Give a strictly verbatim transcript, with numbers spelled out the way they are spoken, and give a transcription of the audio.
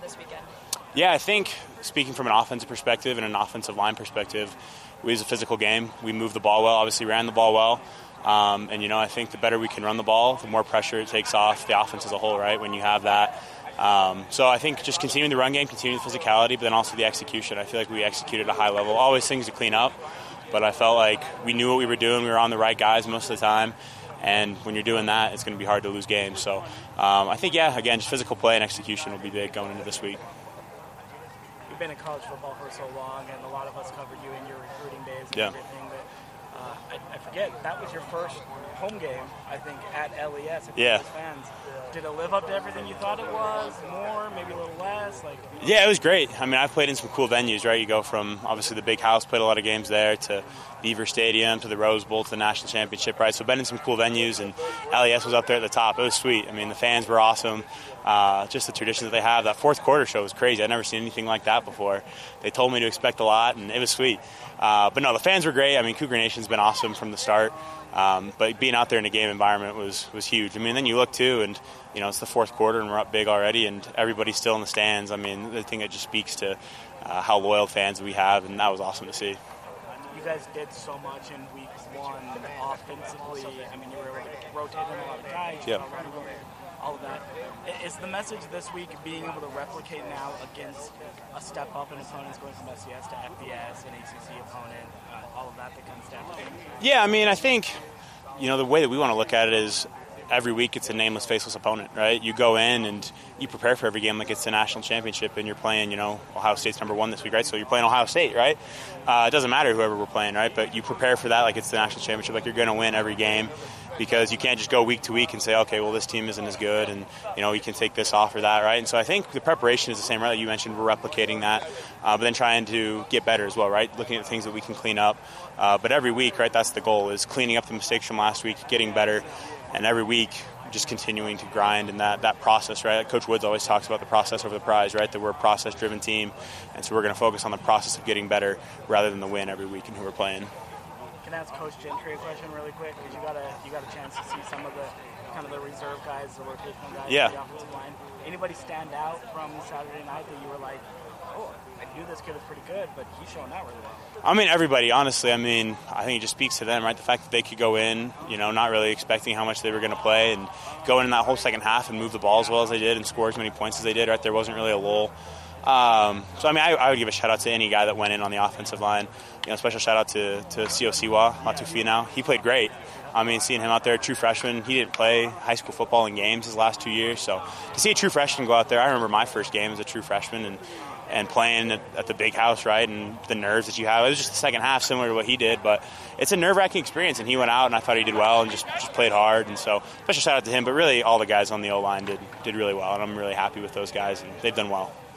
this weekend? Yeah, I think speaking from an offensive perspective and an offensive line perspective, we was a physical game. We moved the ball well, obviously ran the ball well. Um, and, you know, I think the better we can run the ball, the more pressure it takes off the offense as a whole, right, when you have that. Um, so I think just continuing the run game, continuing the physicality, but then also the execution. I feel like we executed at a high level. Always things to clean up, but I felt like we knew what we were doing. We were on the right guys most of the time. And when you're doing that, it's going to be hard to lose games. So um, I think, yeah, again, just physical play and execution will be big going into this week. You've been in college football for so long, and a lot of us covered you in your recruiting days and yeah. everything. But uh, I, I forget, that was your first home game, I think, at L E S. Yeah. Fans. Did it live up to everything you thought it was? More, maybe a little less? Like, yeah, it was great. I mean, I've played in some cool venues, right? You go from, obviously, the Big House, played a lot of games there, to Beaver Stadium, to the Rose Bowl, to the National Championship, right? So I've been in some cool venues, and L E S was up there at the top. It was sweet. I mean, the fans were awesome. Uh, just the tradition that they have. That fourth quarter show was crazy. I'd never seen anything like that before. They told me to expect a lot, and it was sweet. Uh, but no, the fans were great. I mean, Cougar Nation's been awesome from the start. Um, but being out there in a game environment was, was huge. I mean, then you look, too, and, you know, it's the fourth quarter, and we're up big already, and everybody's still in the stands. I mean, the thing that just speaks to uh, how loyal fans we have, and that was awesome to see. You guys did so much in week one offensively. I mean, you were able to rotate in a lot of guys. Yeah. All of that. Is the message this week being able to replicate now against a step up in opponents going from S C S to F B S, an A C C opponent, uh, all of that that kind of stuff? Yeah, I mean, I think, you know, the way that we want to look at it is every week it's a nameless, faceless opponent, right? You go in and you prepare for every game like it's the national championship, and you're playing, you know, Ohio State's number one this week, right? So you're playing Ohio State, right? Uh, it doesn't matter whoever we're playing, right? But you prepare for that like it's the national championship, like you're going to win every game. Because you can't just go week to week and say, okay, well, this team isn't as good, and, you know, you can take this off or that, right? And so I think the preparation is the same, right? Like you mentioned, we're replicating that, uh, but then trying to get better as well, right? Looking at things that we can clean up. Uh, but every week, right, that's the goal, is cleaning up the mistakes from last week, getting better, and every week just continuing to grind in that, that process, right? Like Coach Woods always talks about the process over the prize, right? That we're a process-driven team, and so we're going to focus on the process of getting better rather than the win every week and who we're playing. Can I ask Coach Gentry a question really quick? Because you got a you got a chance to see some of the kind of the reserve guys, the rotational guys, yeah. on the offensive line. Anybody stand out from Saturday night that you were like, oh, I knew this kid was pretty good, but he's showing out really well? I mean, everybody, honestly. I mean, I think it just speaks to them, right? The fact that they could go in, you know, not really expecting how much they were going to play, and go in that whole second half and move the ball as well as they did and score as many points as they did, right? There wasn't really a lull. Um, so, I mean, I, I would give a shout-out to any guy that went in on the offensive line. You know, special shout-out to, to C O Siwa, Matufina. He played great. I mean, seeing him out there, true freshman, he didn't play high school football in games his last two years. So, to see a true freshman go out there, I remember my first game as a true freshman and, and playing at, at the Big House, right, and the nerves that you have. It was just the second half, similar to what he did, but it's a nerve-wracking experience, and he went out, and I thought he did well and just, just played hard. And so, special shout-out to him, but really all the guys on the O-line did, did really well, and I'm really happy with those guys, and they've done well.